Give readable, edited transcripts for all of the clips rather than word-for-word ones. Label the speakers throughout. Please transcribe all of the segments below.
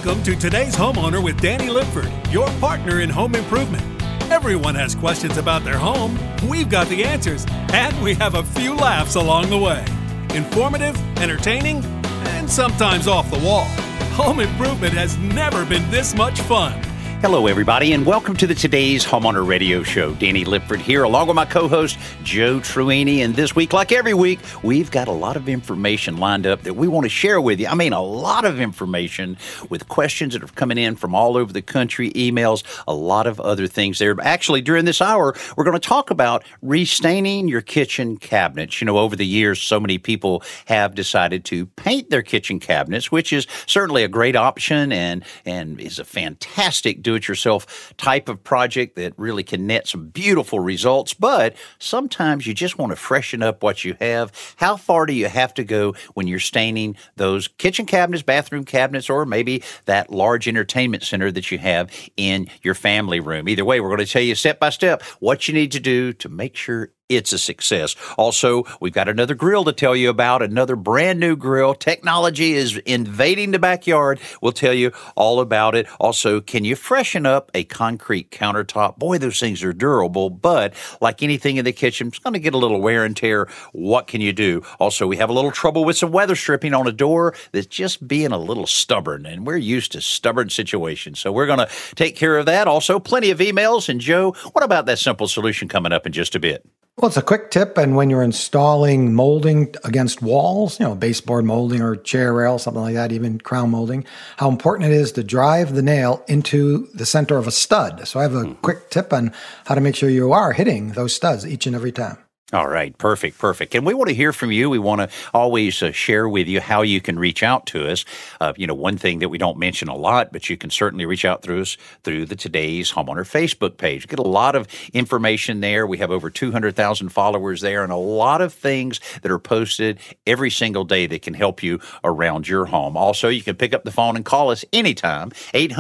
Speaker 1: Welcome to Today's Homeowner with Danny Lipford, your partner in home improvement. Everyone has questions about their home. We've got the answers, and we have a few laughs along the way. Informative, entertaining, and sometimes off the wall. Home improvement has never been this much fun.
Speaker 2: Hello, everybody, and welcome to the Today's Homeowner Radio Show. Danny Lipford here, along with my co-host, Joe Truini. And this week, like every week, we've got a lot of information lined up that we want to share with you. I mean, a lot of information with questions that are coming in from all over the country, emails, a lot of other things there. Actually, during this hour, we're going to talk about restaining your kitchen cabinets. You know, over the years, so many people have decided to paint their kitchen cabinets, which is certainly a great option and is a fantastic do-it-yourself type of project that really can net some beautiful results. But sometimes you just want to freshen up what you have. How far do you have to go when you're staining those kitchen cabinets, bathroom cabinets, or maybe that large entertainment center that you have in your family room? Either way, we're going to tell you step by step what you need to do to make sure it's a success. Also, we've got another grill to tell you about, another brand new grill. Technology is invading the backyard. We'll tell you all about it. Also, can you freshen up a concrete countertop? Boy, those things are durable, but like anything in the kitchen, it's going to get a little wear and tear. What can you do? Also, we have a little trouble with some weather stripping on a door that's just being a little stubborn, and we're used to stubborn situations. So we're going to take care of that. Also, plenty of emails. And Joe, what about that simple solution coming up in just a bit?
Speaker 3: Well, it's a quick tip, and when you're installing molding against walls, baseboard molding or chair rail, something like that, even crown molding, how important it is to drive the nail into the center of a stud. So I have a quick tip on how to make sure you are hitting those studs each and every time.
Speaker 2: All right. Perfect. And we want to hear from you. We want to always share with you how you can reach out to us. One thing that we don't mention a lot, but you can certainly reach out through us through the Today's Homeowner Facebook page. Get a lot of information there. We have over 200,000 followers there and a lot of things that are posted every single day that can help you around your home. Also, you can pick up the phone and call us anytime.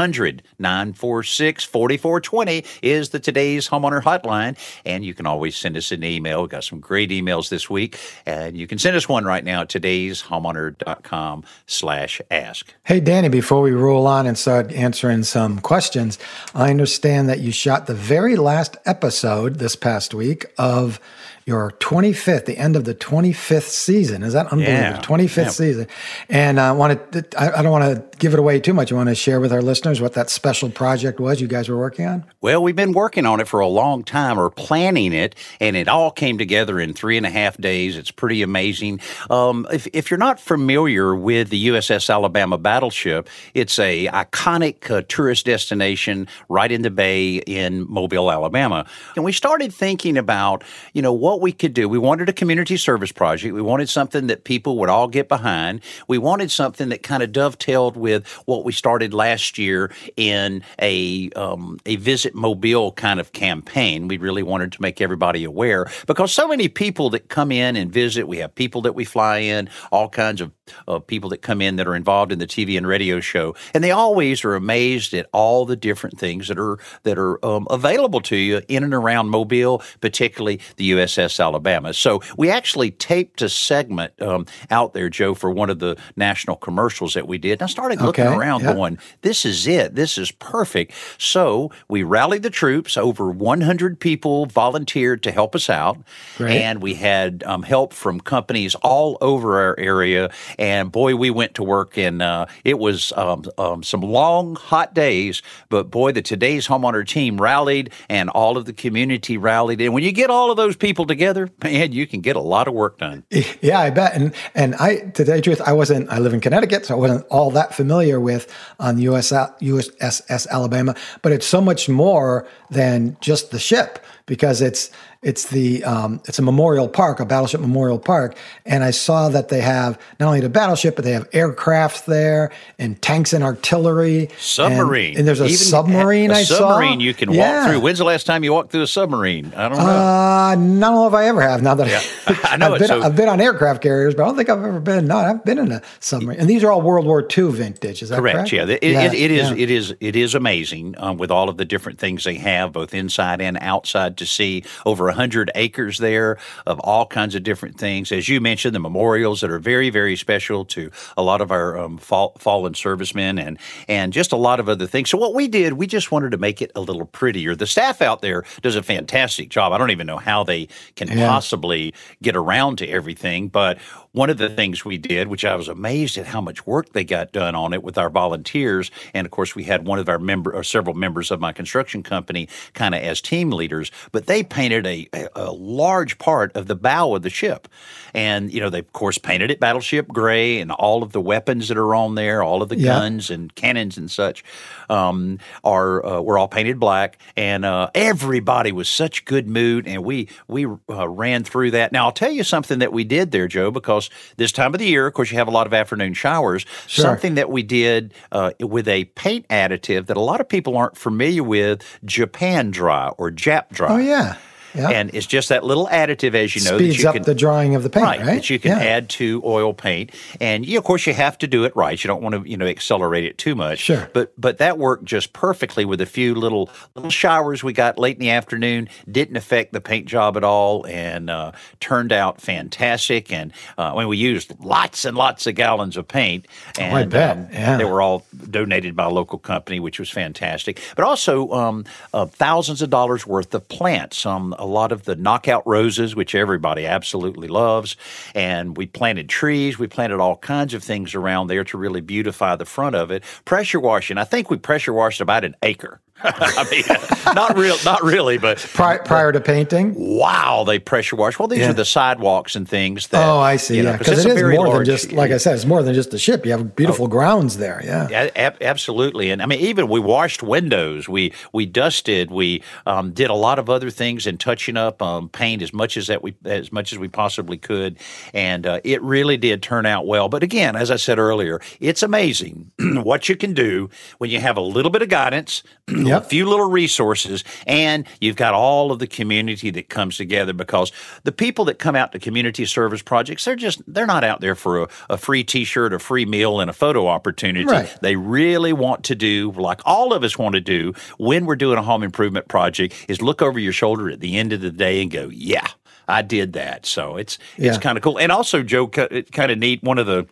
Speaker 2: 800-946-4420 is the Today's Homeowner hotline. And you can always send us an email. We've got some great emails this week, and you can send us one right now at todayshomeowner.com/ask.
Speaker 3: Hey, Danny, before we roll on and start answering some questions, I understand that you shot the very last episode this past week of your 25th, the end of the 25th season. Is that unbelievable?
Speaker 2: Yeah.
Speaker 3: 25th season. And I don't want to give it away too much. You want to share with our listeners what that special project was you guys were working on?
Speaker 2: Well, we've been working on it for a long time, or planning it, and it all came together in 3.5 days. It's pretty amazing. If you're not familiar with the USS Alabama battleship, it's a iconic tourist destination right in the bay in Mobile, Alabama. And we started thinking about, what we could do. We wanted a community service project. We wanted something that people would all get behind. We wanted something that kind of dovetailed with what we started last year in a Visit Mobile kind of campaign. We really wanted to make everybody aware because so many people that come in and visit, we have people that we fly in, all kinds of people that come in that are involved in the TV and radio show, and they always are amazed at all the different things that are available to you in and around Mobile, particularly the USS Alabama. So we actually taped a segment out there, Joe, for one of the national commercials that we did. And I started looking around going, this is it. This is perfect. So we rallied the troops. Over 100 people volunteered to help us out.
Speaker 3: Great.
Speaker 2: And we had help from companies all over our area. And boy, we went to work, and it was some long, hot days. But boy, the Today's Homeowner team rallied, and all of the community rallied. And when you get all of those people together, man, you can get a lot of work done.
Speaker 3: Yeah, I bet. And to tell you the truth, I live in Connecticut, so I wasn't all that familiar with on the USS Alabama, but it's so much more than just the ship because it's a memorial park, a battleship memorial park. And I saw that they have not only the battleship, but they have aircraft there and tanks and artillery.
Speaker 2: Submarine.
Speaker 3: And there's a submarine I saw.
Speaker 2: A submarine you can walk through. When's the last time you walked through a submarine? I don't know.
Speaker 3: I don't know if I ever have. Now that
Speaker 2: I know
Speaker 3: I've been on aircraft carriers, but I don't think I've ever been. No, I've been in a submarine. And these are all World War II vintage. Is that correct?
Speaker 2: Yeah. It is amazing with all of the different things they have, both inside and outside to see over 100 acres there of all kinds of different things. As you mentioned, the memorials that are very, very special to a lot of our fallen servicemen and just a lot of other things. So what we did, we just wanted to make it a little prettier. The staff out there does a fantastic job. I don't even know how they can possibly get around to everything, but one of the things we did, which I was amazed at how much work they got done on it with our volunteers, and of course we had one of our several members of my construction company kind of as team leaders, but they painted a large part of the bow of the ship. And, they of course painted it battleship gray, and all of the weapons that are on there, all of the guns and cannons and such were all painted black. And everybody was such good mood, and we ran through that. Now, I'll tell you something that we did there, Joe, because this time of the year, of course, you have a lot of afternoon showers. Sure. Something that we did with a paint additive that a lot of people aren't familiar with, Japan Dry or Jap Dry.
Speaker 3: Oh, yeah. Yeah.
Speaker 2: And it's just that little additive, as you know,
Speaker 3: speeds
Speaker 2: that you
Speaker 3: up the drying of the paint, right?
Speaker 2: That you can add to oil paint, and of course you have to do it right. You don't want to, accelerate it too much.
Speaker 3: Sure.
Speaker 2: But that worked just perfectly with a few little showers we got late in the afternoon. Didn't affect the paint job at all, and turned out fantastic. And we used lots and lots of gallons of paint, and
Speaker 3: I bet.
Speaker 2: They were all donated by a local company, which was fantastic. But also thousands of dollars worth of plants. A lot of the knockout roses, which everybody absolutely loves. And we planted trees. We planted all kinds of things around there to really beautify the front of it. Pressure washing. I think we pressure washed about an acre. I mean, not really, but
Speaker 3: prior to painting.
Speaker 2: Wow, they pressure wash. Well, these are the sidewalks and things. That,
Speaker 3: I see. Because it is more than just, like I said, it's more than just the ship. You have beautiful grounds there. Yeah,
Speaker 2: absolutely. And I mean, even we washed windows. We dusted. We did a lot of other things and touching up paint as much as we possibly could, and it really did turn out well. But again, as I said earlier, it's amazing what you can do when you have a little bit of guidance. A few little resources, and you've got all of the community that comes together, because the people that come out to community service projects, they're not out there for a free T-shirt, a free meal, and a photo opportunity.
Speaker 3: Right.
Speaker 2: They really want to do, like all of us want to do when we're doing a home improvement project, is look over your shoulder at the end of the day and go, yeah, I did that. So it's kind of cool. And also, Joe, it's kind of neat, one of the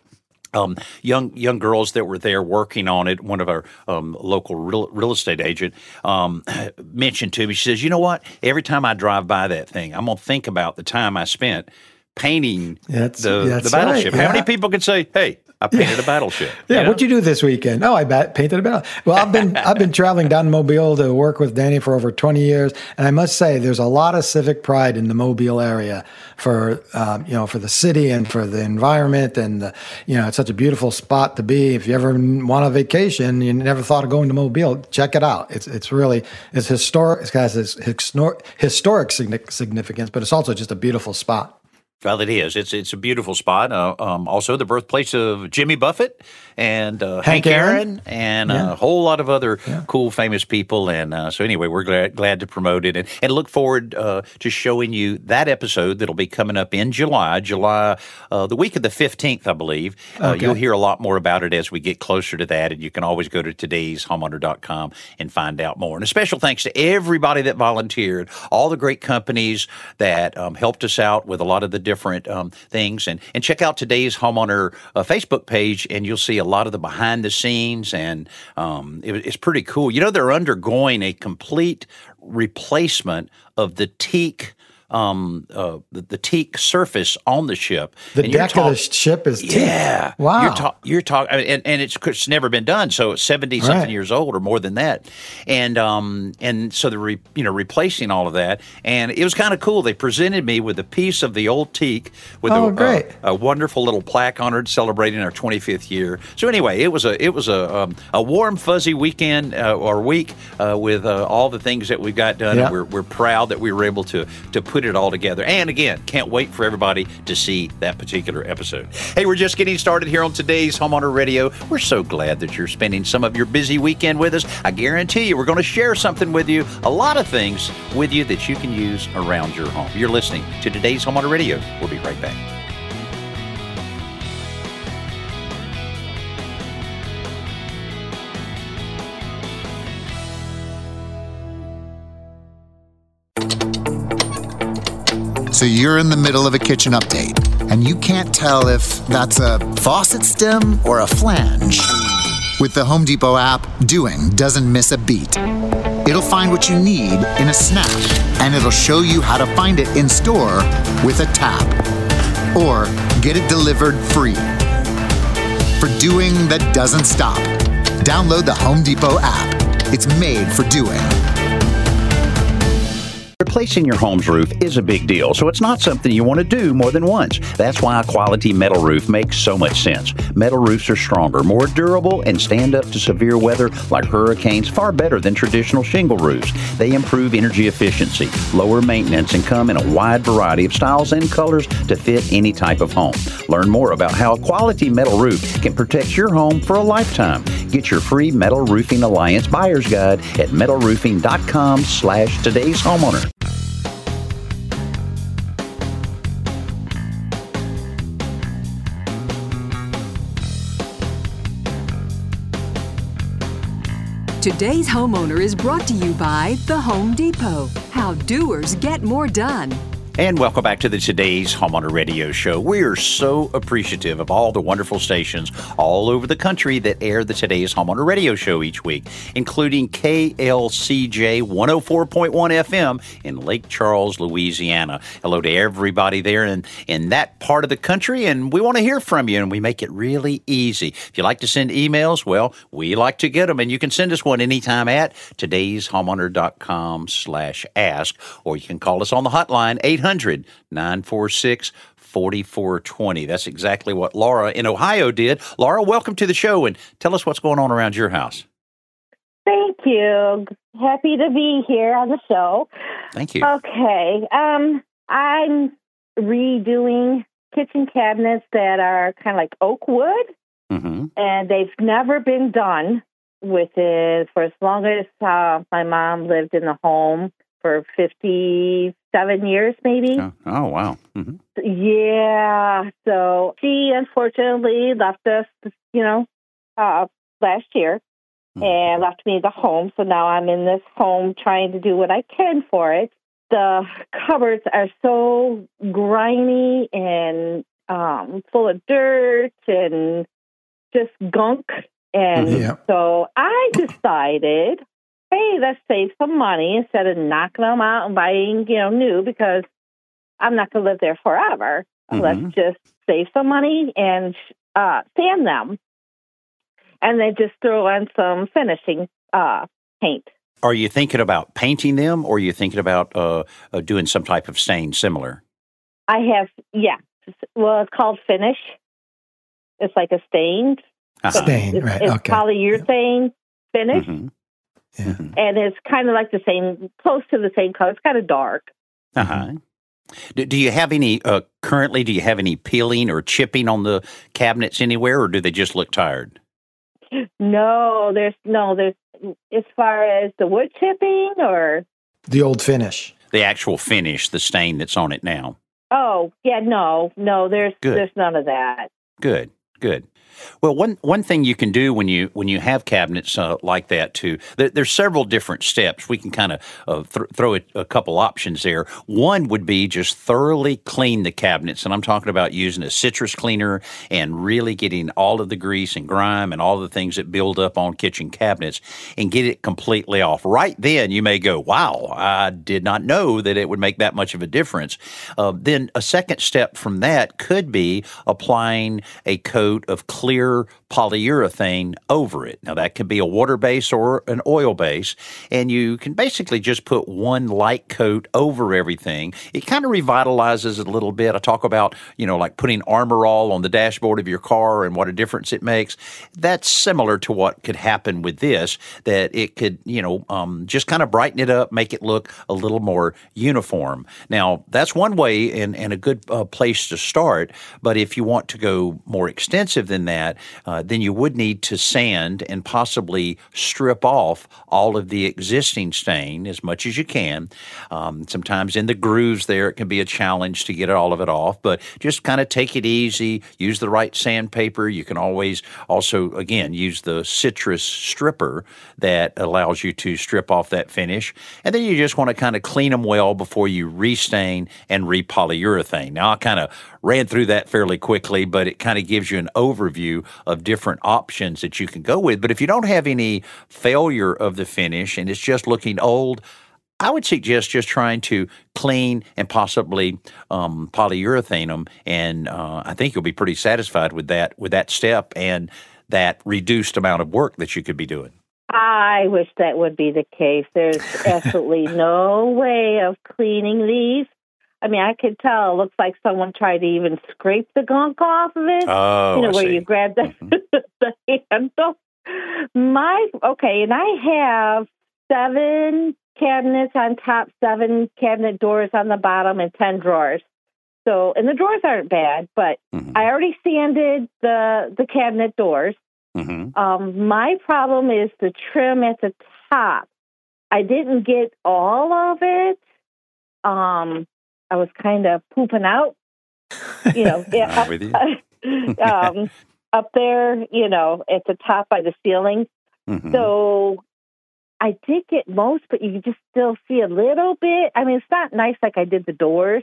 Speaker 2: young girls that were there working on it, one of our local real estate agent mentioned to me, she says, you know what, every time I drive by that thing, I'm going to think about the time I spent painting the battleship. Right. How many people could say, hey, I painted a battleship?
Speaker 3: What'd you do this weekend? Oh, I painted a battleship. Well, I've been traveling down to Mobile to work with Danny for over 20 years, and I must say there's a lot of civic pride in the Mobile area for the city and for the environment, and it's such a beautiful spot to be. If you ever want a vacation, you never thought of going to Mobile, check it out. It's historic. It has this historic significance, but it's also just a beautiful spot.
Speaker 2: Well, it is. It's a beautiful spot. Also, the birthplace of Jimmy Buffett and Hank Aaron and a whole lot of other cool, famous people. And so anyway, we're glad to promote it and look forward to showing you that episode that'll be coming up in July, the week of the 15th, I believe. You'll hear a lot more about it as we get closer to that, and you can always go to todayshomeowner.com and find out more. And a special thanks to everybody that volunteered, all the great companies that helped us out with a lot of the different things. And check out Today's Homeowner Facebook page, and you'll see a lot of the behind the scenes, and it's pretty cool. They're undergoing a complete replacement of the teak the teak surface on the ship.
Speaker 3: The deck of the ship is teak.
Speaker 2: Yeah.
Speaker 3: Wow.
Speaker 2: You're talking, and it's never been done. So it's 70-something years old or more than that. And so they're replacing all of that. And it was kind of cool. They presented me with a piece of the old teak with a wonderful little plaque on it celebrating our 25th year. So anyway, it was a warm, fuzzy weekend or week with all the things that we've got done.
Speaker 3: Yeah.
Speaker 2: And we're proud that we were able to put it all together. And again, can't wait for everybody to see that particular episode. Hey, we're just getting started here on Today's Homeowner Radio. We're so glad that you're spending some of your busy weekend with us. I guarantee you we're going to share something with you, a lot of things with you that you can use around your home. You're listening to Today's Homeowner Radio. We'll be right back.
Speaker 4: So you're in the middle of a kitchen update, and you can't tell if that's a faucet stem or a flange. With the Home Depot app, doing doesn't miss a beat. It'll find what you need in a snap, and it'll show you how to find it in store with a tap. Or get it delivered free. For doing that doesn't stop, download the Home Depot app. It's made for doing.
Speaker 2: Replacing your home's roof is a big deal, so it's not something you want to do more than once. That's why a quality metal roof makes so much sense. Metal roofs are stronger, more durable, and stand up to severe weather like hurricanes far better than traditional shingle roofs. They improve energy efficiency, lower maintenance, and come in a wide variety of styles and colors to fit any type of home. Learn more about how a quality metal roof can protect your home for a lifetime. Get your free Metal Roofing Alliance Buyer's Guide at metalroofing.com/today's homeowner.
Speaker 5: Today's Homeowner is brought to you by The Home Depot. How doers get more done.
Speaker 2: And welcome back to the Today's Homeowner Radio Show. We are so appreciative of all the wonderful stations all over the country that air the Today's Homeowner Radio Show each week, including KLCJ 104.1 FM in Lake Charles, Louisiana. Hello to everybody there in that part of the country, and we want to hear from you, and we make it really easy. If you like to send emails, well, we like to get them, and you can send us one anytime at todayshomeowner.com/ask, or you can call us on the hotline, 800-946-4420. That's exactly what Laura in Ohio did. Laura, welcome to the show, and tell us what's going on around your house.
Speaker 6: Thank you. Happy to be here on the show.
Speaker 2: Thank you.
Speaker 6: Okay. I'm redoing kitchen cabinets that are kind of like oak wood, and they've never been done with it for as long as my mom lived in the home, for 57 years, maybe.
Speaker 2: Oh wow.
Speaker 6: Yeah. So she unfortunately left us, last year and left me the home. So now I'm in this home trying to do what I can for it. The cupboards are so grimy and full of dirt and just gunk. And so I decided, hey, let's save some money instead of knocking them out and buying, new, because I'm not going to live there forever. Let's just save some money and sand them, and then just throw on some finishing paint.
Speaker 2: Are you thinking about painting them, or are you thinking about doing some type of stain similar?
Speaker 6: I have, well, it's called finish. It's like a stain.
Speaker 3: Stain, right?
Speaker 6: It's
Speaker 3: okay.
Speaker 6: polyurethane finish.
Speaker 3: Yeah.
Speaker 6: And it's kind of like the same, close to the same color. It's kind of dark.
Speaker 2: Do you have any, currently, do you have any peeling or chipping on the cabinets anywhere, or do they just look tired?
Speaker 6: No, there's, as far as the wood chipping or?
Speaker 3: The old finish.
Speaker 2: The actual finish, the stain that's on it now.
Speaker 6: Oh, yeah, no, there's none of that.
Speaker 2: Good. Well, one thing you can do when you have cabinets like that too, there's several different steps. We can kind of throw a couple options there. One would be just thoroughly clean the cabinets, and I'm talking about using a citrus cleaner and really getting all of the grease and grime and all the things that build up on kitchen cabinets and get it completely off. Right then, you may go, wow, I did not know that it would make that much of a difference. Then a second step from that could be applying a coat of clear polyurethane over it. Now, that could be a water base or an oil base, and you can basically just put one light coat over everything. It kind of revitalizes it a little bit. I talk about, like putting Armor All on the dashboard of your car and what a difference it makes. That's similar to what could happen with this, that it could, just kind of brighten it up, make it look a little more uniform. Now, that's one way and a good place to start, but if you want to go more extensive than that, then you would need to sand and possibly strip off all of the existing stain as much as you can. Sometimes in the grooves there, it can be a challenge to get all of it off, but just kind of take it easy, use the right sandpaper. You can always also, again, use the citrus stripper that allows you to strip off that finish. And then you just want to kind of clean them well before you restain and repolyurethane. Now, I kind of ran through that fairly quickly, but it kind of gives you an overview of different options that you can go with. But if you don't have any failure of the finish and it's just looking old, I would suggest just trying to clean and possibly polyurethane them, and I think you'll be pretty satisfied with that step and that reduced amount of work that you could be doing.
Speaker 6: I wish that would be the case. There's absolutely no way of cleaning these. I mean, I could tell. It looks like someone tried to even scrape the gunk off of it.
Speaker 2: Oh,
Speaker 6: where you grab the, the handle. And I have 7 cabinets on top, 7 cabinet doors on the bottom, and 10 drawers. So, and the drawers aren't bad, but I already sanded the cabinet doors. My problem is the trim at the top. I didn't get all of it. I was kind of pooping out,
Speaker 2: with you.
Speaker 6: Up there, at the top by the ceiling. So I did get most, but you can just still see a little bit. I mean, it's not nice like I did the doors.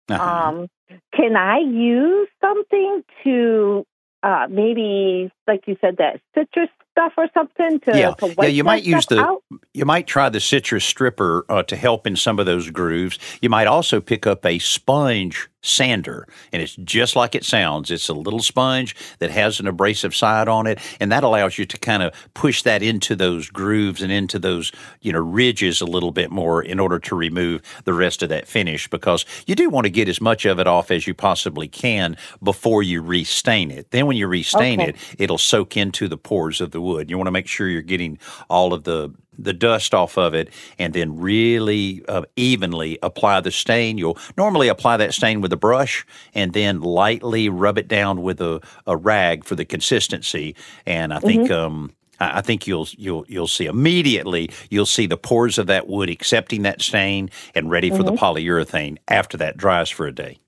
Speaker 6: Can I use something to maybe, like you said, that citrus stuff or something to wipe
Speaker 2: you might use
Speaker 6: out?
Speaker 2: You might try the citrus stripper to help in some of those grooves. You might also pick up a sponge sander, and it's just like it sounds. It's a little sponge that has an abrasive side on it, and that allows you to kind of push that into those grooves and into those ridges a little bit more in order to remove the rest of that finish, because you do want to get as much of it off as you possibly can before you restain it. Then when you restain it, it'll soak into the pores of the wood. You want to make sure you're getting all of the dust off of it, and then really evenly apply the stain. You'll normally apply that stain with a brush and then lightly rub it down with a rag for the consistency. And I think I think you'll see immediately, you'll see the pores of that wood accepting that stain and ready for the polyurethane after that dries for a day.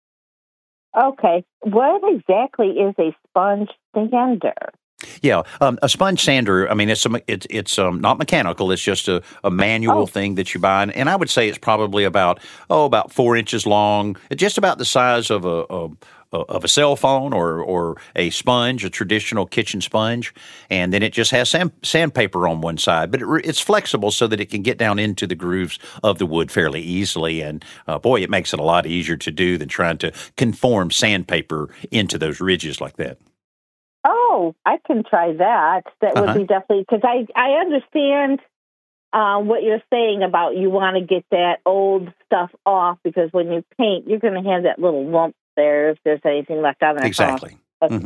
Speaker 6: Okay. What exactly is a sponge sander?
Speaker 2: Yeah, a sponge sander. I mean, it's not mechanical. It's just a manual thing that you buy, and I would say it's probably about 4 inches long. It's just about the size of a cell phone or a sponge, a traditional kitchen sponge, and then it just has sandpaper on one side. But it's flexible so that it can get down into the grooves of the wood fairly easily. And it makes it a lot easier to do than trying to conform sandpaper into those ridges like that.
Speaker 6: Oh, I can try that. That would be definitely, because I understand what you're saying about you want to get that old stuff off, because when you paint, you're going to have that little lump there if there's anything left on there.
Speaker 2: Exactly.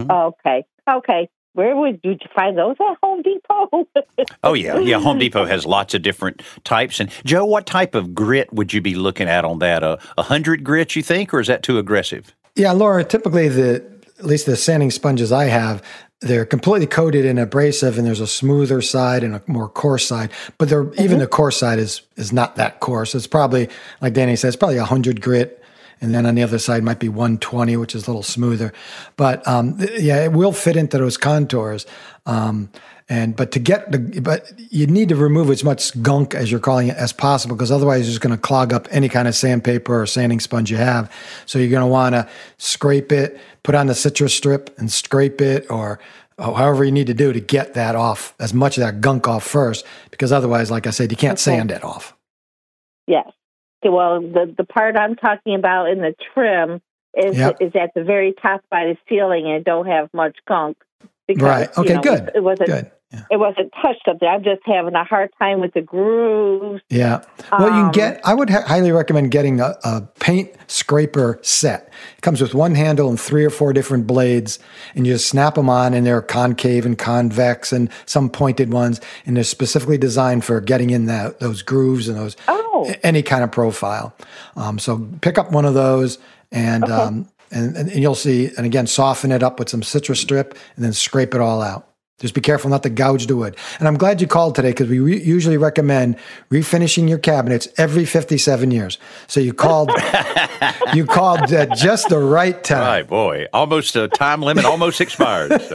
Speaker 6: Okay. Where would you find those at Home Depot?
Speaker 2: Oh, yeah. Home Depot has lots of different types. And Joe, what type of grit would you be looking at on that? 100 grit, you think, or is that too aggressive?
Speaker 3: Yeah, Laura, typically at least the sanding sponges I have, they're completely coated in abrasive, and there's a smoother side and a more coarse side. But even the coarse side is not that coarse. It's probably, like Danny says, probably 100 grit, and then on the other side might be 120, which is a little smoother. But it will fit into those contours. But you need to remove as much gunk, as you're calling it, as possible, because otherwise it's going to clog up any kind of sandpaper or sanding sponge you have. So you're going to want to scrape it, put on the citrus strip and scrape it, or however you need to do to get that off, as much of that gunk off first, because otherwise, like I said, you can't sand it off.
Speaker 6: Yes. Well, the part I'm talking about in the trim is at the very top by the ceiling, and don't have much gunk. Because,
Speaker 3: right. Okay, good.
Speaker 6: It wasn't
Speaker 3: good. Yeah.
Speaker 6: It wasn't touched up there. I'm just having a hard time with the grooves.
Speaker 3: Yeah. Well, I would highly recommend getting a paint scraper set. It comes with one handle and 3 or 4 different blades, and you just snap them on, and they're concave and convex and some pointed ones, and they're specifically designed for getting in those grooves and those any kind of profile. So pick up one of those, and and you'll see, and again, soften it up with some citrus strip and then scrape it all out. Just be careful not to gouge the wood. And I'm glad you called today because we usually recommend refinishing your cabinets every 57 years. So you called you called at just the right time.
Speaker 2: Right, boy. Almost a time limit, almost expired. So.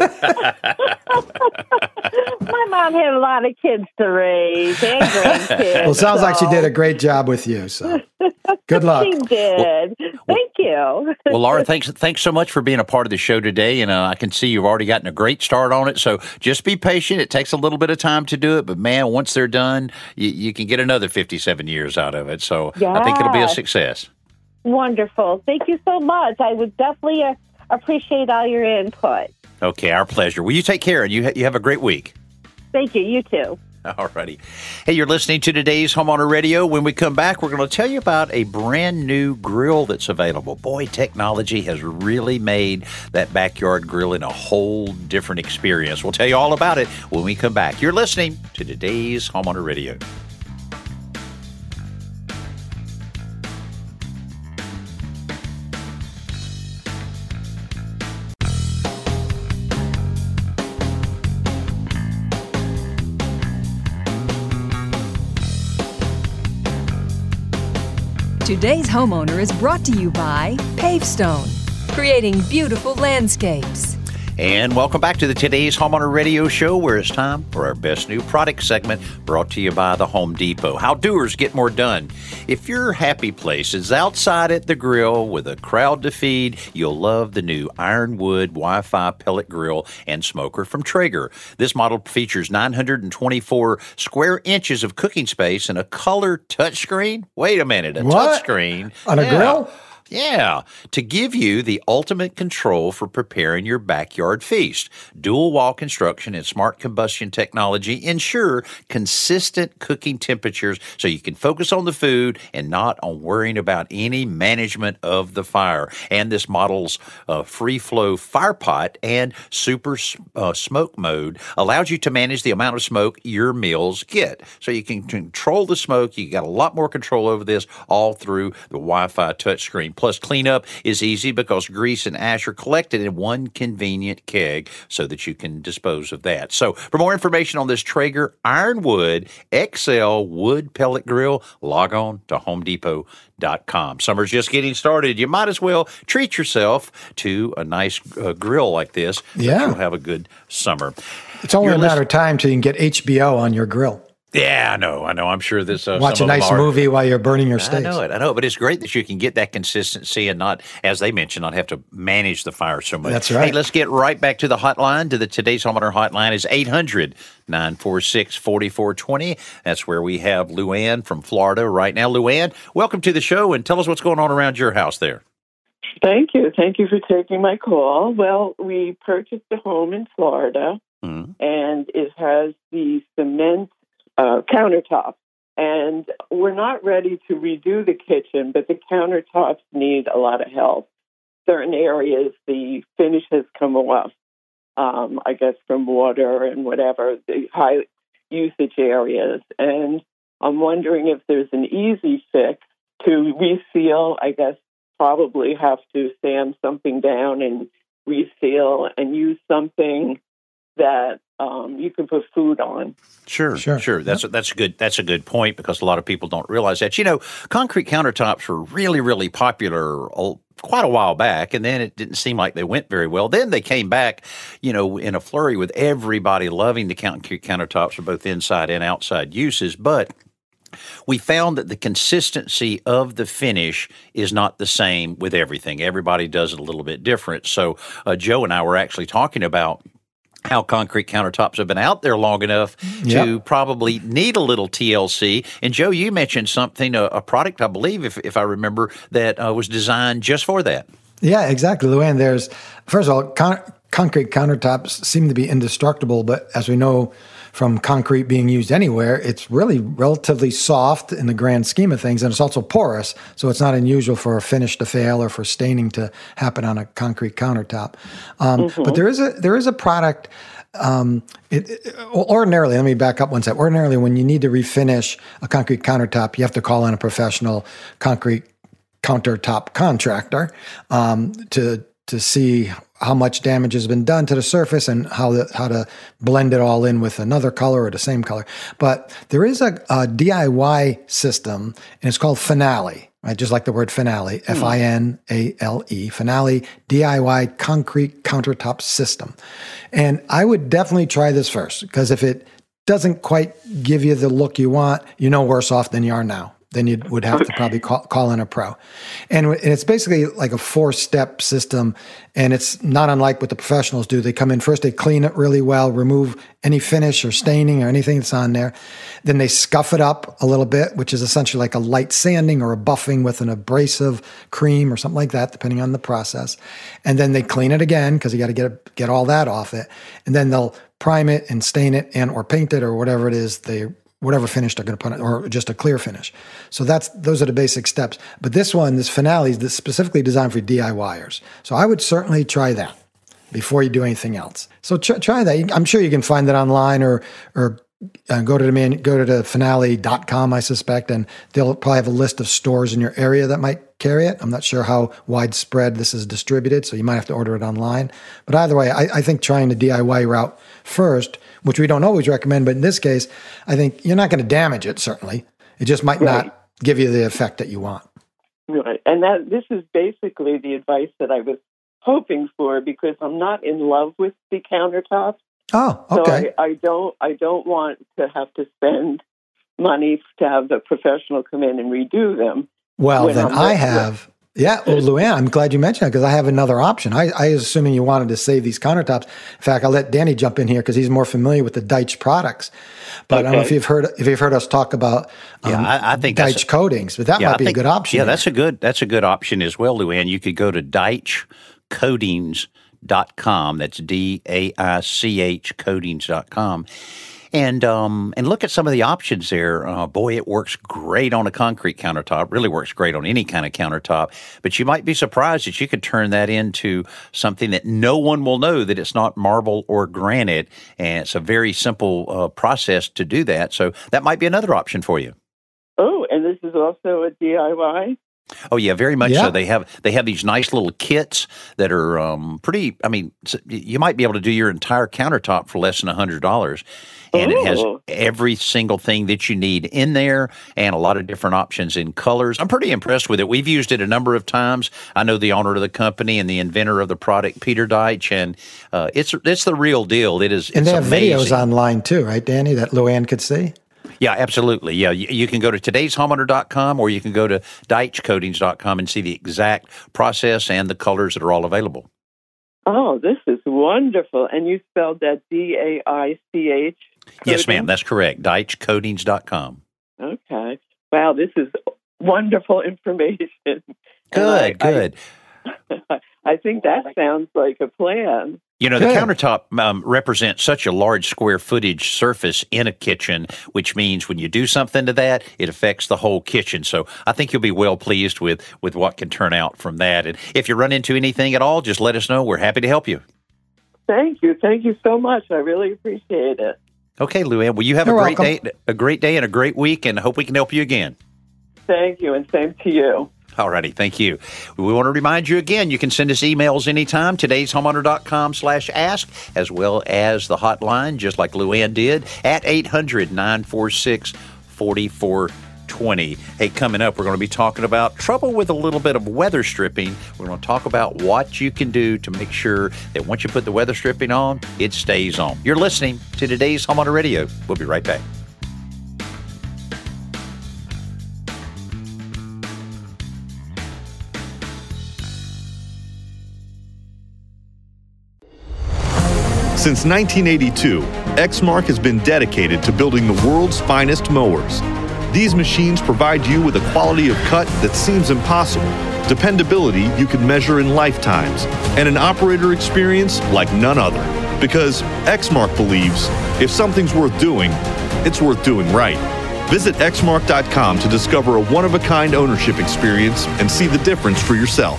Speaker 6: My mom had a lot of kids to raise and grandkids.
Speaker 3: Well, it sounds like she did a great job with you. So good luck.
Speaker 6: She did. Thank you.
Speaker 2: Well, Laura, thanks so much for being a part of the show today. And I can see you've already gotten a great start on it. So just be patient. It takes a little bit of time to do it. But, man, once they're done, you can get another 57 years out of it. So I think it'll be a success.
Speaker 6: Wonderful. Thank you so much. I would definitely appreciate all your input.
Speaker 2: Okay, our pleasure. Well, you take care, and you have a great week.
Speaker 6: Thank you. You too.
Speaker 2: All righty. Hey, you're listening to today's Homeowner Radio. When we come back, we're going to tell you about a brand new grill that's available. Boy, technology has really made that backyard grilling a whole different experience. We'll tell you all about it when we come back. You're listening to today's Homeowner Radio.
Speaker 5: Today's Homeowner is brought to you by Pavestone, creating beautiful landscapes.
Speaker 2: And welcome back to the Today's Homeowner Radio Show, where it's time for our Best New Product segment, brought to you by the Home Depot. How doers get more done. If your happy place is outside at the grill with a crowd to feed, you'll love the new Ironwood Wi-Fi pellet grill and smoker from Traeger. This model features 924 square inches of cooking space and a color touchscreen. Wait a minute, touchscreen?
Speaker 3: On a grill?
Speaker 2: Yeah, to give you the ultimate control for preparing your backyard feast. Dual wall construction and smart combustion technology ensure consistent cooking temperatures so you can focus on the food and not on worrying about any management of the fire. And this model's free flow fire pot and super smoke mode allows you to manage the amount of smoke your meals get. So you can control the smoke. You got a lot more control over this all through the Wi-Fi touchscreen. Plus, cleanup is easy because grease and ash are collected in one convenient keg so that you can dispose of that. So, for more information on this Traeger Ironwood XL wood pellet grill, log on to HomeDepot.com. Summer's just getting started. You might as well treat yourself to a nice grill like this.
Speaker 3: Yeah.
Speaker 2: You'll have a good summer.
Speaker 3: It's only a matter of time till you can get HBO on your grill.
Speaker 2: Yeah, I know. I'm sure this.
Speaker 3: Watch a nice movie while you're burning your steaks.
Speaker 2: I know. But it's great that you can get that consistency and not, as they mentioned, not have to manage the fire so much.
Speaker 3: That's right.
Speaker 2: Hey, let's get right back to the hotline. Today's Homeowner hotline is 800-946-4420. That's where we have Luann from Florida right now. Luann, welcome to the show, and tell us what's going on around your house there.
Speaker 7: Thank you. Thank you for taking my call. Well, we purchased a home in Florida, and it has the cement countertops, and we're not ready to redo the kitchen, but the countertops need a lot of help. Certain areas, the finish has come off, I guess from water and whatever, the high usage areas. And I'm wondering if there's an easy fix to reseal. I guess probably have to sand something down and reseal and use something that you can put food on.
Speaker 2: Sure. That's a good point because a lot of people don't realize that. You know, concrete countertops were really, really popular quite a while back, and then it didn't seem like they went very well. Then they came back, you know, in a flurry with everybody loving the concrete countertops for both inside and outside uses, but we found that the consistency of the finish is not the same with everything. Everybody does it a little bit different. So Joe and I were actually talking about how concrete countertops have been out there long enough to probably need a little TLC. And Joe, you mentioned something, a product, I believe, if I remember, that was designed just for that.
Speaker 3: Yeah, exactly, Luann. First of all, concrete countertops seem to be indestructible, but as we know from concrete being used anywhere, it's really relatively soft in the grand scheme of things, and it's also porous, so it's not unusual for a finish to fail or for staining to happen on a concrete countertop. But there is a product. Ordinarily, let me back up one step. Ordinarily, when you need to refinish a concrete countertop, you have to call on a professional concrete countertop contractor to see how much damage has been done to the surface and how to blend it all in with another color or the same color. But there is a DIY system, and it's called Finale, right? Just like the word finale, Finale, Finale DIY concrete countertop system. And I would definitely try this first, because if it doesn't quite give you the look you want, you're no worse off than you are now. Then you would have to probably call in a pro. And it's basically like a 4-step system, and it's not unlike what the professionals do. They come in first, they clean it really well, remove any finish or staining or anything that's on there. Then they scuff it up a little bit, which is essentially like a light sanding or a buffing with an abrasive cream or something like that, depending on the process. And then they clean it again, because you got to get all that off it. And then they'll prime it and stain it and or paint it or whatever it is whatever finish they're going to put on it, or just a clear finish. So those are the basic steps. But this Finale is specifically designed for DIYers. So I would certainly try that before you do anything else. So try that. I'm sure you can find that online or go to the finale.com, I suspect, and they'll probably have a list of stores in your area that might carry it. I'm not sure how widespread this is distributed, so you might have to order it online. But either way, I think trying the DIY route first, which we don't always recommend, but in this case, I think you're not going to damage it, certainly. It just might not give you the effect that you want.
Speaker 7: Right. And this is basically the advice that I was hoping for, because I'm not in love with the countertops.
Speaker 3: Oh, okay.
Speaker 7: So I don't want to have to spend money to have the professional come in and redo them.
Speaker 3: Well, then I have. Yeah, well, Luann, I'm glad you mentioned that, because I have another option. I was assuming you wanted to save these countertops. In fact, I'll let Danny jump in here because he's more familiar with the Deitsch products. But I don't know if you've heard us talk about
Speaker 2: I think
Speaker 3: Deitsch coatings, but that might be a good option.
Speaker 2: Yeah, that's a good option as well, Luann. You could go to DeitschCoatings.com. That's DAICH coatings.com. And look at some of the options there. Boy, it works great on a concrete countertop. Really works great on any kind of countertop. But you might be surprised that you could turn that into something that no one will know that it's not marble or granite. And it's a very simple process to do that. So that might be another option for you.
Speaker 7: Oh, and this is also a DIY?
Speaker 2: Oh yeah, very much so. They have these nice little kits that are pretty. I mean, you might be able to do your entire countertop for less than $100, and it has every single thing that you need in there, and a lot of different options in colors. I'm pretty impressed with it. We've used it a number of times. I know the owner of the company and the inventor of the product, Peter Deitsch, and it's the real deal. It is,
Speaker 3: and they have
Speaker 2: amazing.
Speaker 3: Videos online too, right, Danny? That Luann could see.
Speaker 2: Yeah, absolutely. Yeah, you can go to todayshomeowner.com, or you can go to DeitschCoatings.com and see the exact process and the colors that are all available.
Speaker 7: Oh, this is wonderful. And you spelled that DAICH?
Speaker 2: Yes, ma'am. That's correct. DeitschCoatings.com.
Speaker 7: Okay. Wow, this is wonderful information.
Speaker 2: Good.
Speaker 7: I think that sounds like a plan.
Speaker 2: You know, the countertop represents such a large square footage surface in a kitchen, which means when you do something to that, it affects the whole kitchen. So I think you'll be well pleased with what can turn out from that. And if you run into anything at all, just let us know. We're happy to help you.
Speaker 7: Thank you. Thank you so much. I really appreciate it.
Speaker 2: Okay, Luann. Well, you have a great day and a great week, and I hope we can help you again.
Speaker 7: Thank you, and same to you.
Speaker 2: All righty. Thank you. We want to remind you again, you can send us emails anytime, todayshomeowner.com/ask, as well as the hotline, just like Luann did, at 800-946-4420. Hey, coming up, we're going to be talking about trouble with a little bit of weather stripping. We're going to talk about what you can do to make sure that once you put the weather stripping on, it stays on. You're listening to Today's Homeowner Radio. We'll be right back.
Speaker 8: Since 1982, Exmark has been dedicated to building the world's finest mowers. These machines provide you with a quality of cut that seems impossible, dependability you can measure in lifetimes, and an operator experience like none other. Because Exmark believes if something's worth doing, it's worth doing right. Visit Exmark.com to discover a one-of-a-kind ownership experience and see the difference for yourself.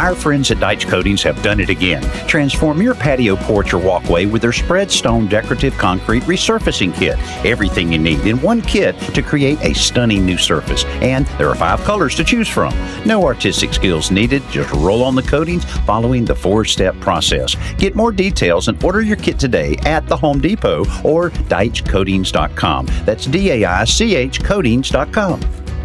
Speaker 2: Our friends at Deitch Coatings have done it again. Transform your patio, porch, or walkway with their spread stone decorative concrete resurfacing kit. Everything you need in one kit to create a stunning new surface. And there are 5 colors to choose from. No artistic skills needed. Just roll on the coatings following the 4-step process. Get more details and order your kit today at the Home Depot or DeitchCoatings.com. That's DAICH Coatings.com.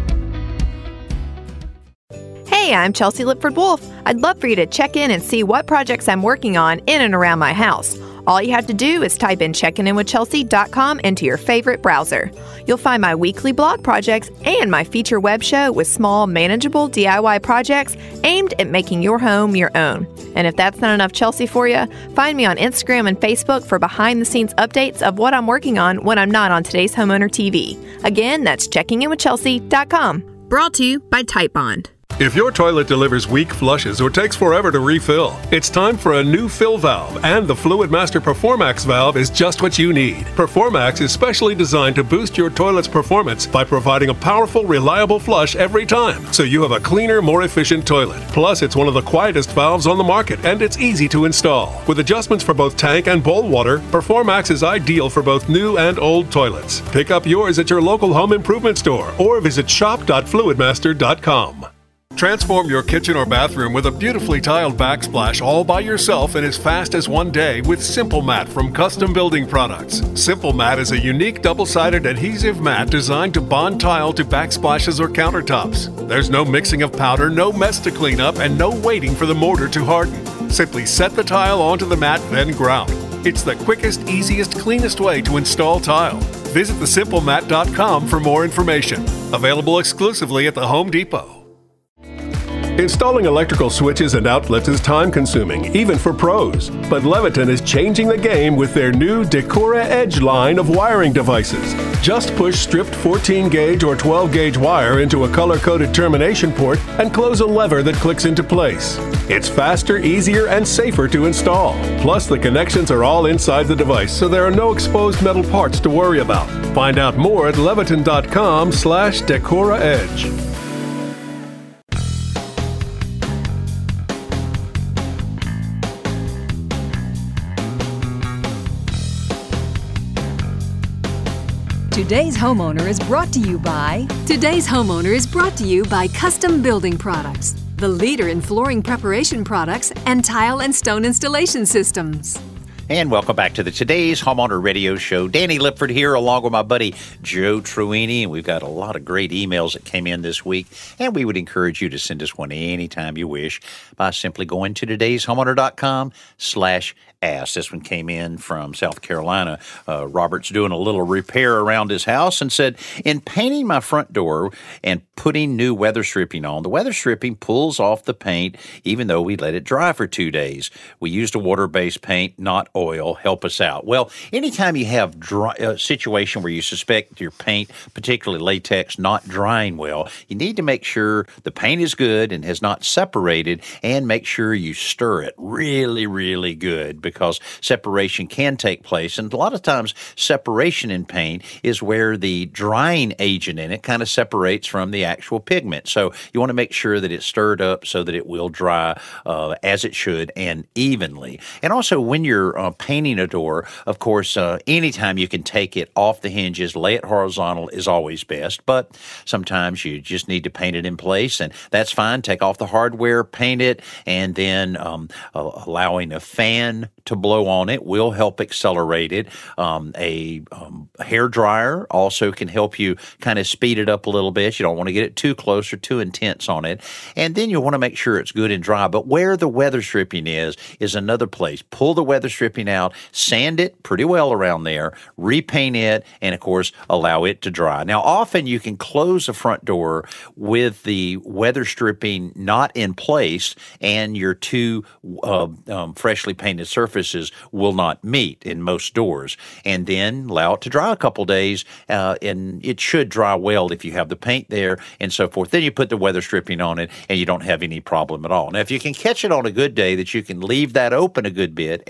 Speaker 9: Hey, I'm Chelsea Lipford-Wolf. I'd love for you to check in and see what projects I'm working on in and around my house. All you have to do is type in checkininwithchelsea.com into your favorite browser. You'll find my weekly blog projects and my feature web show with small, manageable DIY projects aimed at making your home your own. And if that's not enough Chelsea for you, find me on Instagram and Facebook for behind-the-scenes updates of what I'm working on when I'm not on Today's Homeowner TV. Again, that's checkininwithchelsea.com. Brought to you by Typebond.
Speaker 1: If your toilet delivers weak flushes or takes forever to refill, it's time for a new fill valve, and the Fluidmaster Performax valve is just what you need. Performax is specially designed to boost your toilet's performance by providing a powerful, reliable flush every time, so you have a cleaner, more efficient toilet. Plus, it's one of the quietest valves on the market, and it's easy to install. With adjustments for both tank and bowl water, Performax is ideal for both new and old toilets. Pick up yours at your local home improvement store or visit shop.fluidmaster.com. Transform your kitchen or bathroom with a beautifully tiled backsplash all by yourself in as fast as one day with Simple Mat from Custom Building Products. Simple Mat is a unique double-sided adhesive mat designed to bond tile to backsplashes or countertops. There's no mixing of powder, no mess to clean up, and no waiting for the mortar to harden. Simply set the tile onto the mat, then grout. It's the quickest, easiest, cleanest way to install tile. Visit thesimplemat.com for more information. Available exclusively at the Home Depot. Installing electrical switches and outlets is time-consuming, even for pros. But Leviton is changing the game with their new Decora Edge line of wiring devices. Just push stripped 14-gauge or 12-gauge wire into a color-coded termination port and close a lever that clicks into place. It's faster, easier, and safer to install. Plus, the connections are all inside the device, so there are no exposed metal parts to worry about. Find out more at leviton.com/Decora Edge.
Speaker 5: Today's Homeowner is brought to you by Custom Building Products, the leader in flooring preparation products and tile and stone installation systems.
Speaker 2: And welcome back to the Today's Homeowner Radio Show. Danny Lipford here along with my buddy Joe Truini. And we've got a lot of great emails that came in this week. And we would encourage you to send us one anytime you wish by simply going to todayshomeowner.com/ask. This one came in from South Carolina. Robert's doing a little repair around his house and said, in painting my front door and putting new weather stripping on, the weather stripping pulls off the paint even though we let it dry for 2 days. We used a water-based paint, not oil. Help us out. Well, anytime you have a situation where you suspect your paint, particularly latex, not drying well, you need to make sure the paint is good and has not separated, and make sure you stir it really, really good, because separation can take place. And a lot of times separation in paint is where the drying agent in it kind of separates from the actual pigment. So you want to make sure that it's stirred up so that it will dry as it should and evenly. And also when you're painting a door, of course, anytime you can take it off the hinges, lay it horizontal is always best. But sometimes you just need to paint it in place, and that's fine. Take off the hardware, paint it, and then allowing a fan to blow on it will help accelerate it. A hair dryer also can help you kind of speed it up a little bit. You don't want to get it too close or too intense on it. And then you want to make sure it's good and dry. But where the weather stripping is another place. Pull the weather stripping out, sand it pretty well around there, repaint it, and of course, allow it to dry. Now, often you can close the front door with the weather stripping not in place, and your two freshly painted surfaces will not meet in most doors. And then allow it to dry a couple days, and it should dry well if you have the paint there and so forth. Then you put the weather stripping on it, and you don't have any problem at all. Now, if you can catch it on a good day that you can leave that open a good bit, air out the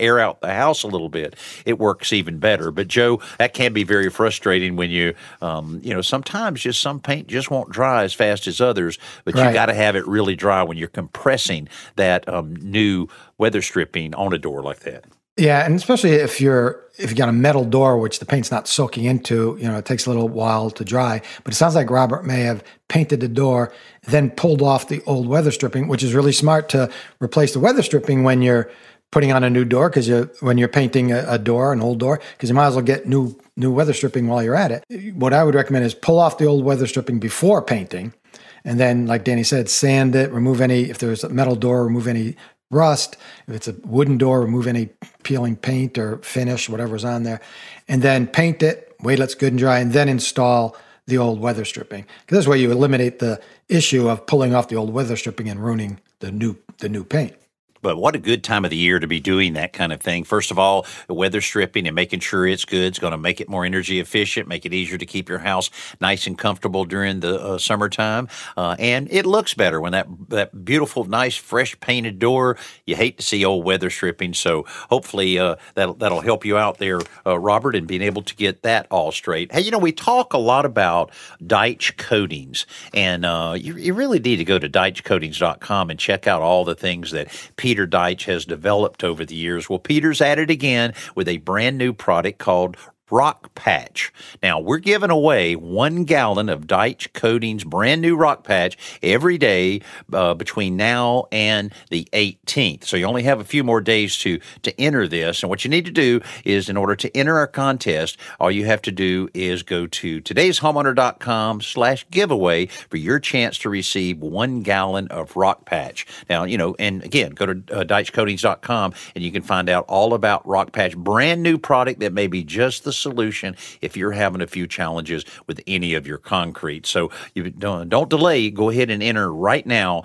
Speaker 2: a house a little bit, it works even better. But Joe, that can be very frustrating when you sometimes just some paint just won't dry as fast as others, but you got to have it really dry when you're compressing that new weather stripping on a door like that.
Speaker 3: Yeah, and especially if you got a metal door, which the paint's not soaking into, it takes a little while to dry. But it sounds like Robert may have painted the door, then pulled off the old weather stripping, which is really smart to replace the weather stripping when you're putting on a new door, because when you're painting a door, an old door, because you might as well get new weather stripping while you're at it. What I would recommend is pull off the old weather stripping before painting, and then, like Danny said, sand it, remove any, if there's a metal door, remove any rust. If it's a wooden door, remove any peeling paint or finish, whatever's on there, and then paint it, wait till it's good and dry, and then install the old weather stripping. Because this way you eliminate the issue of pulling off the old weather stripping and ruining the new paint.
Speaker 2: But what a good time of the year to be doing that kind of thing. First of all, the weather stripping and making sure it's good is going to make it more energy efficient, make it easier to keep your house nice and comfortable during the summertime. And it looks better when that beautiful, nice, fresh painted door. You hate to see old weather stripping. So hopefully that'll help you out there, Robert, in being able to get that all straight. Hey, we talk a lot about Deitsch Coatings, and you really need to go to DeitschCoatings.com and check out all the things that Peter Deitsch has developed over the years. Well, Peter's at it again with a brand new product called Rock Patch. Now, we're giving away 1 gallon of Deitsch Coatings brand new Rock Patch every day between now and the 18th. So you only have a few more days to enter this. And what you need to do is, in order to enter our contest, all you have to do is go to todayshomeowner.com/giveaway for your chance to receive 1 gallon of Rock Patch. Now, and again, go to DeitschCoatings.com and you can find out all about Rock Patch, brand new product that may be just the solution if you're having a few challenges with any of your concrete. So you don't delay. Go ahead and enter right now,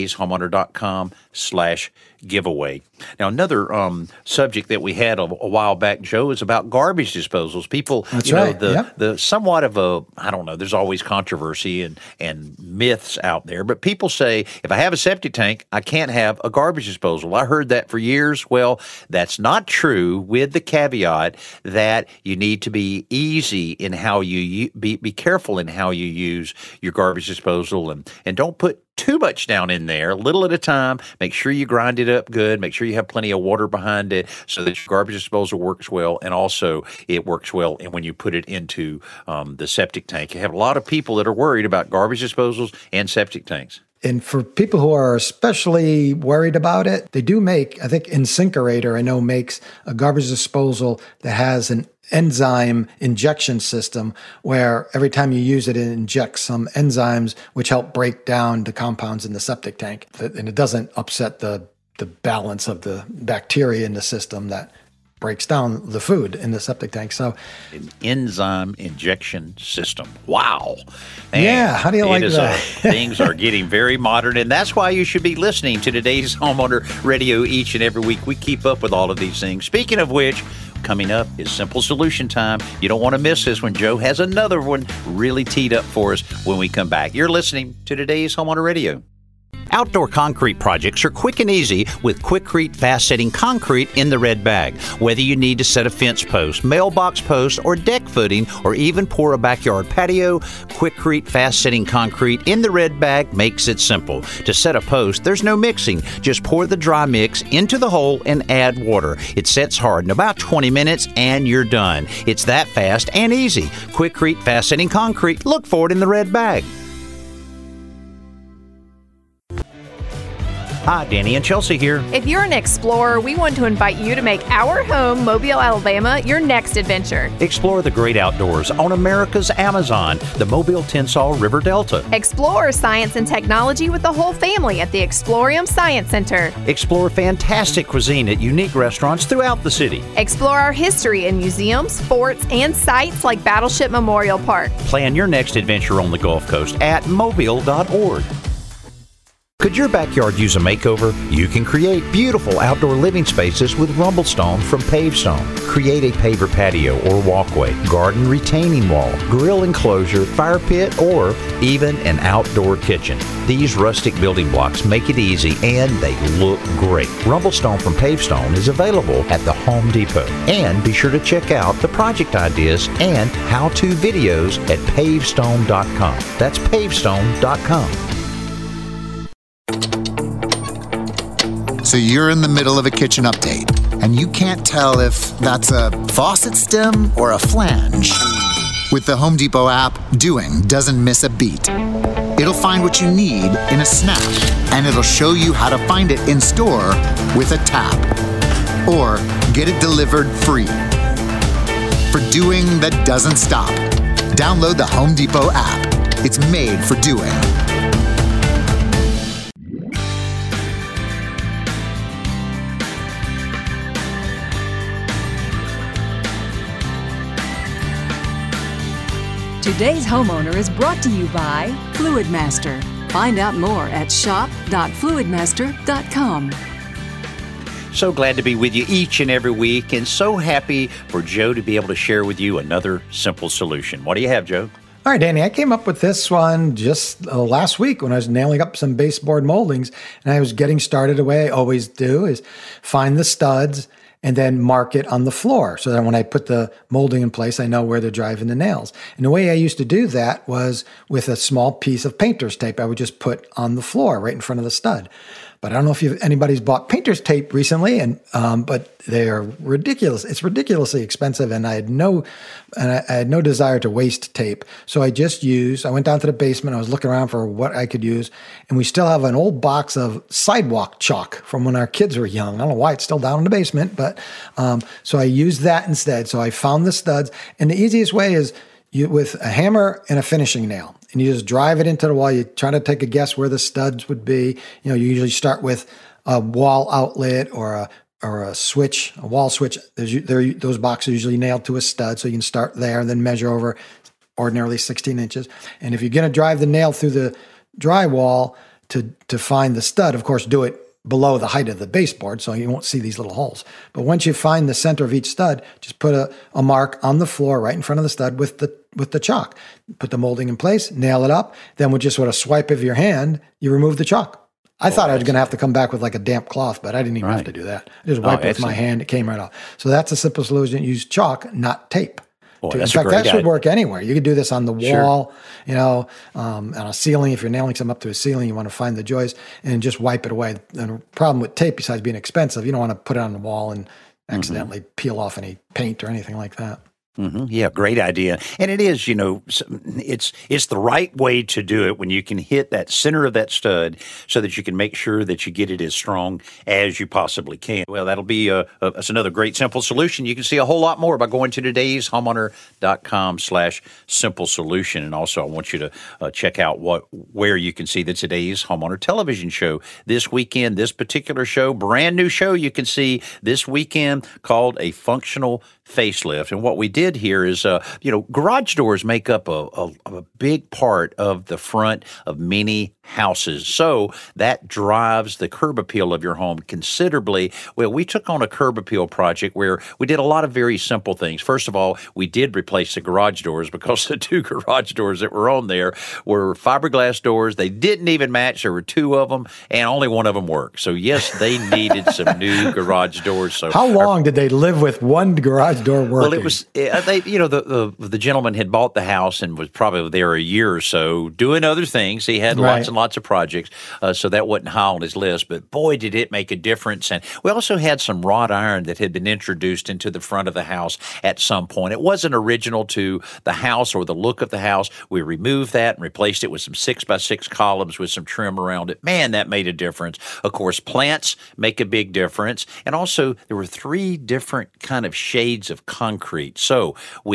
Speaker 2: todayshomeowner.com/giveaway. Now, another subject that we had a while back, Joe, is about garbage disposals. People, the somewhat of a, I don't know, there's always controversy and myths out there, but people say, if I have a septic tank, I can't have a garbage disposal. I heard that for years. Well, that's not true, with the caveat that you need to be easy in how you be careful in how you use your garbage disposal, and don't put too much down in there, a little at a time. Make sure you grind it up good. Make sure you have plenty of water behind it so that your garbage disposal works well, and also it works well and when you put it into the septic tank. You have a lot of people that are worried about garbage disposals and septic tanks.
Speaker 3: And for people who are especially worried about it, they do make, I think InSinkErator, I know, makes a garbage disposal that has an enzyme injection system where every time you use it, it injects some enzymes which help break down the compounds in the septic tank. And it doesn't upset the balance of the bacteria in the system that breaks down the food in the septic tank. So,
Speaker 2: an enzyme injection system. Wow. Man,
Speaker 3: yeah, how do you like that?
Speaker 2: Things are getting very modern, and that's why you should be listening to Today's Homeowner Radio each and every week. We keep up with all of these things. Speaking of which, coming up is Simple Solution Time. You don't want to miss this when Joe has another one really teed up for us when we come back. You're listening to Today's Homeowner Radio. Outdoor concrete projects are quick and easy with Quikrete fast-setting concrete in the red bag. Whether you need to set a fence post, mailbox post, or deck footing, or even pour a backyard patio, Quikrete fast-setting concrete in the red bag makes it simple. To set a post, there's no mixing. Just pour the dry mix into the hole and add water. It sets hard in about 20 minutes and you're done. It's that fast and easy. Quikrete fast-setting concrete. Look for it in the red bag. Hi, Danny and Chelsea here.
Speaker 9: If you're an explorer, we want to invite you to make our home, Mobile, Alabama, your next adventure.
Speaker 2: Explore the great outdoors on America's Amazon, the Mobile Tensas River Delta.
Speaker 9: Explore science and technology with the whole family at the Explorium Science Center.
Speaker 2: Explore fantastic cuisine at unique restaurants throughout the city.
Speaker 9: Explore our history in museums, forts, and sites like Battleship Memorial Park.
Speaker 2: Plan your next adventure on the Gulf Coast at mobile.org. Could your backyard use a makeover? You can create beautiful outdoor living spaces with Rumblestone from Pavestone. Create a paver patio or walkway, garden retaining wall, grill enclosure, fire pit, or even an outdoor kitchen. These rustic building blocks make it easy and they look great. Rumblestone from Pavestone is available at the Home Depot. And be sure to check out the project ideas and how-to videos at pavestone.com. That's pavestone.com.
Speaker 4: So you're in the middle of a kitchen update, and you can't tell if that's a faucet stem or a flange. With the Home Depot app, doing doesn't miss a beat. It'll find what you need in a snap, and it'll show you how to find it in store with a tap. Or get it delivered free. For doing that doesn't stop, download the Home Depot app. It's made for doing.
Speaker 5: Today's Homeowner is brought to you by Fluidmaster. Find out more at shop.fluidmaster.com.
Speaker 2: So glad to be with you each and every week, and so happy for Joe to be able to share with you another simple solution. What do you have, Joe?
Speaker 3: All right, Danny, I came up with this one just last week when I was nailing up some baseboard moldings, and I was getting started. The way I always do is find the studs and then mark it on the floor so that when I put the molding in place, I know where they're driving the nails. And the way I used to do that was with a small piece of painter's tape I would just put on the floor right in front of the stud. But I don't know if anybody's bought painter's tape recently, but they are ridiculous. It's ridiculously expensive, and I had no desire to waste tape. So I went down to the basement. I was looking around for what I could use, and we still have an old box of sidewalk chalk from when our kids were young. I don't know why it's still down in the basement, but so I used that instead. So I found the studs, and the easiest way is with a hammer and a finishing nail. And you just drive it into the wall. You try to take a guess where the studs would be. You usually start with a wall outlet or a switch, a wall switch. Those boxes are usually nailed to a stud, so you can start there and then measure over ordinarily 16 inches. And if you're going to drive the nail through the drywall to find the stud, of course, do it below the height of the baseboard, so you won't see these little holes. But once you find the center of each stud, just put a mark on the floor right in front of the stud with the chalk. Put the molding in place, nail it up, then with just a swipe of your hand, you remove the chalk. I thought I was going to have to come back with like a damp cloth, but I didn't even have to do that. I just wiped it with my hand, it came right off. So that's a simple solution. Use chalk, not tape. In fact, that should work anywhere. You could do this on the wall, on a ceiling. If you're nailing something up to a ceiling, you want to find the joist and just wipe it away. And the problem with tape, besides being expensive, you don't want to put it on the wall and accidentally peel off any paint or anything like that.
Speaker 2: Mm-hmm. Yeah, great idea. And it is, it's the right way to do it when you can hit that center of that stud so that you can make sure that you get it as strong as you possibly can. Well, that'll be that's another great simple solution. You can see a whole lot more by going to todayshomeowner.com/simple solution. And also I want you to check out where you can see the Today's Homeowner television show this weekend. This particular show, brand new show you can see this weekend called A Functional Facelift. And what we did here is, garage doors make up a big part of the front of many houses. So that drives the curb appeal of your home considerably. Well, we took on a curb appeal project where we did a lot of very simple things. First of all, we did replace the garage doors because the two garage doors that were on there were fiberglass doors. They didn't even match. There were two of them, and only one of them worked. So yes, they needed some new garage doors. So
Speaker 3: how long did they live with one garage door working?
Speaker 2: Well, it was the gentleman had bought the house and was probably there a year or so doing other things. He had lots and lots of projects, so that wasn't high on his list. But boy, did it make a difference! And we also had some wrought iron that had been introduced into the front of the house at some point. It wasn't original to the house or the look of the house. We removed that and replaced it with some 6x6 columns with some trim around it. Man, that made a difference. Of course, plants make a big difference, and also there were 3 different kind of shades of concrete. So we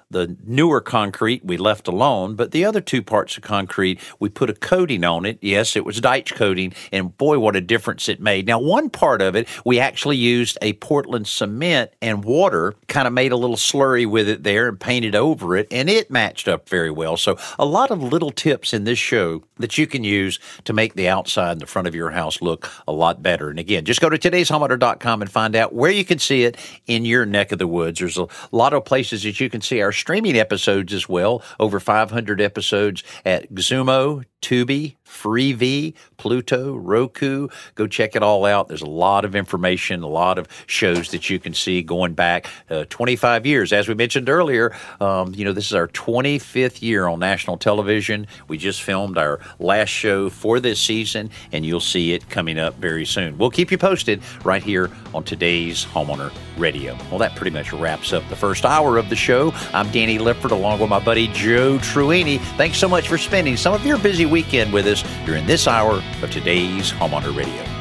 Speaker 2: The newer concrete we left alone, but the other two parts of concrete, we put a coating on it. Yes, it was Deitch coating, and boy, what a difference it made. Now, one part of it, we actually used a Portland cement and water, kind of made a little slurry with it there and painted over it, and it matched up very well. So a lot of little tips in this show that you can use to make the outside and the front of your house look a lot better. And again, just go to todayshomeowner.com and find out where you can see it in your neck of the woods. There's a lot of places that you can see our streaming episodes as well. Over 500 episodes at Xumo, Tubi, Freevee, Pluto, Roku. Go check it all out. There's a lot of information, a lot of shows that you can see going back 25 years. As we mentioned earlier, this is our 25th year on national television. We just filmed our last show for this season, and you'll see it coming up very soon. We'll keep you posted right here on today's Homeowner Radio. Well, that pretty much wraps up the first hour of the show. I'm Danny Lipford along with my buddy Joe Truini. Thanks so much for spending some of your busy weekend with us during this hour of today's Homeowner Radio.